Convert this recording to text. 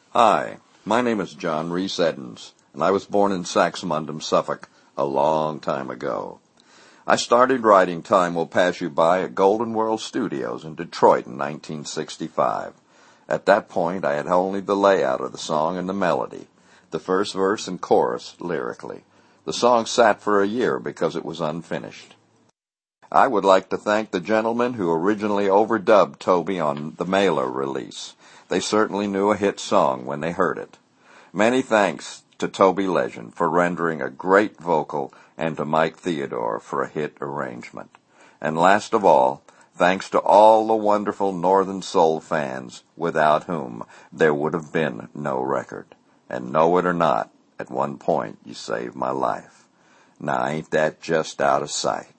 Hi, my name is John Rhys Edens, and I was born in Saxmundham, Suffolk, a long time ago. I started writing Time Will Pass You By at Golden World Studios in Detroit in 1965. At that point, I had only the layout of the song and the melody, the first verse and chorus lyrically. The song sat for a year because it was unfinished. I would like to thank the gentlemen who originally overdubbed Toby on the Mailer release. They certainly knew a hit song when they heard it. Many thanks to Toby Legend for rendering a great vocal and to Mike Theodore for a hit arrangement. And last of all, thanks to all the wonderful Northern Soul fans without whom there would have been no record. And know it or not, at one point you saved my life. Now ain't that just out of sight?